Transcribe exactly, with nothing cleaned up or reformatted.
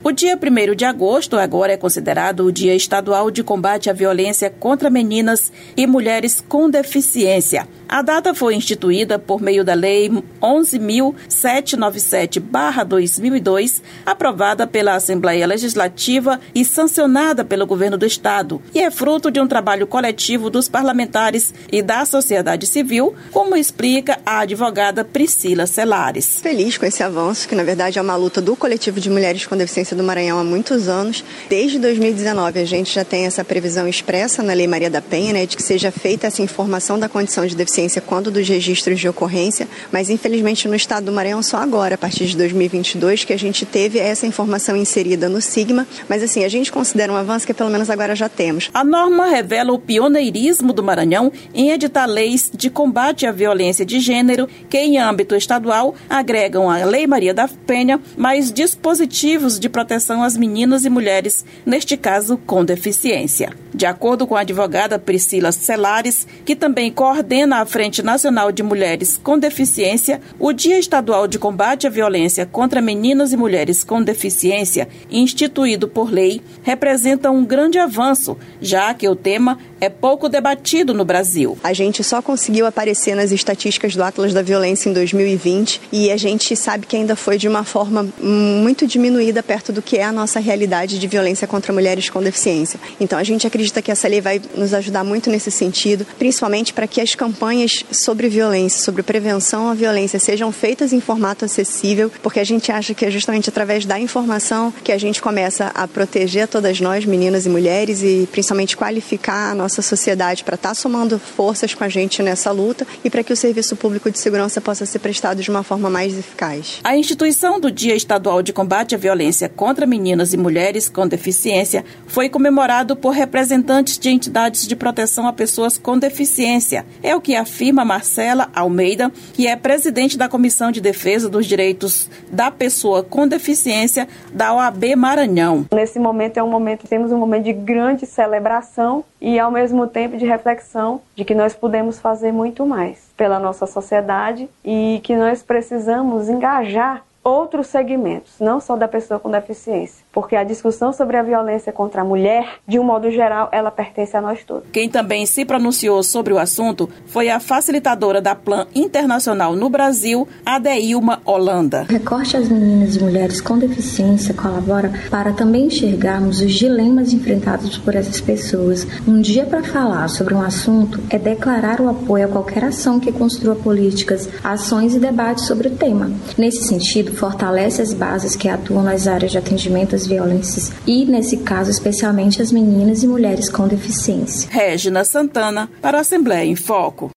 O dia primeiro de agosto agora é considerado o Dia Estadual de Combate à Violência contra Meninas e Mulheres com Deficiência. A data foi instituída por meio da Lei onze mil setecentos e noventa e sete barra dois mil e dois, aprovada pela Assembleia Legislativa e sancionada pelo Governo do Estado, e é fruto de um trabalho coletivo dos parlamentares e da sociedade civil, como explica a advogada Priscila Celares. Feliz com esse avanço, que na verdade é uma luta do coletivo de mulheres com deficiência do Maranhão há muitos anos. Desde dois mil e dezenove a gente já tem essa previsão expressa na Lei Maria da Penha, né, de que seja feita essa informação da condição de deficiência quando dos registros de ocorrência, mas infelizmente no estado do Maranhão só agora, a partir de dois mil e vinte e dois, que a gente teve essa informação inserida no SIGMA, mas assim, a gente considera um avanço que pelo menos agora já temos. A norma revela o pioneirismo do Maranhão em editar leis de combate à violência de gênero que em âmbito estadual agregam à Lei Maria da Penha mais dispositivos de proteção às meninas e mulheres, neste caso com deficiência. De acordo com a advogada Priscila Celares, que também coordena a Frente Nacional de Mulheres com Deficiência, o Dia Estadual de Combate à Violência contra Meninas e Mulheres com Deficiência, instituído por lei, representa um grande avanço, já que o tema é pouco debatido no Brasil. A gente só conseguiu aparecer nas estatísticas do Atlas da Violência em dois mil e vinte e a gente sabe que ainda foi de uma forma muito diminuída perto do que é a nossa realidade de violência contra mulheres com deficiência. Então a gente acredita que essa lei vai nos ajudar muito nesse sentido, principalmente para que as campanhas sobre violência, sobre prevenção à violência sejam feitas em formato acessível, porque a gente acha que é justamente através da informação que a gente começa a proteger todas nós, meninas e mulheres, e principalmente qualificar a nossa sociedade para estar somando forças com a gente nessa luta e para que o serviço público de segurança possa ser prestado de uma forma mais eficaz. A instituição do Dia Estadual de Combate à Violência contra Meninas e Mulheres com Deficiência foi comemorado por representantes de entidades de proteção a pessoas com deficiência. É o que afirma Marcela Almeida, que é presidente da Comissão de Defesa dos Direitos da Pessoa com Deficiência da O A B Maranhão. Nesse momento é um momento, temos um momento de grande celebração e ao mesmo tempo de reflexão de que nós podemos fazer muito mais pela nossa sociedade e que nós precisamos engajar outros segmentos, não só da pessoa com deficiência, porque a discussão sobre a violência contra a mulher, de um modo geral, ela pertence a nós todos. Quem também se pronunciou sobre o assunto foi a facilitadora da Plan Internacional no Brasil, Adeilma Holanda. O recorte às meninas e mulheres com deficiência colabora para também enxergarmos os dilemas enfrentados por essas pessoas. Um dia para falar sobre um assunto é declarar o apoio a qualquer ação que construa políticas, ações e debates sobre o tema. Nesse sentido, fortalece as bases que atuam nas áreas de atendimento às violências e, nesse caso, especialmente as meninas e mulheres com deficiência. Regina Santana, para a Assembleia em Foco.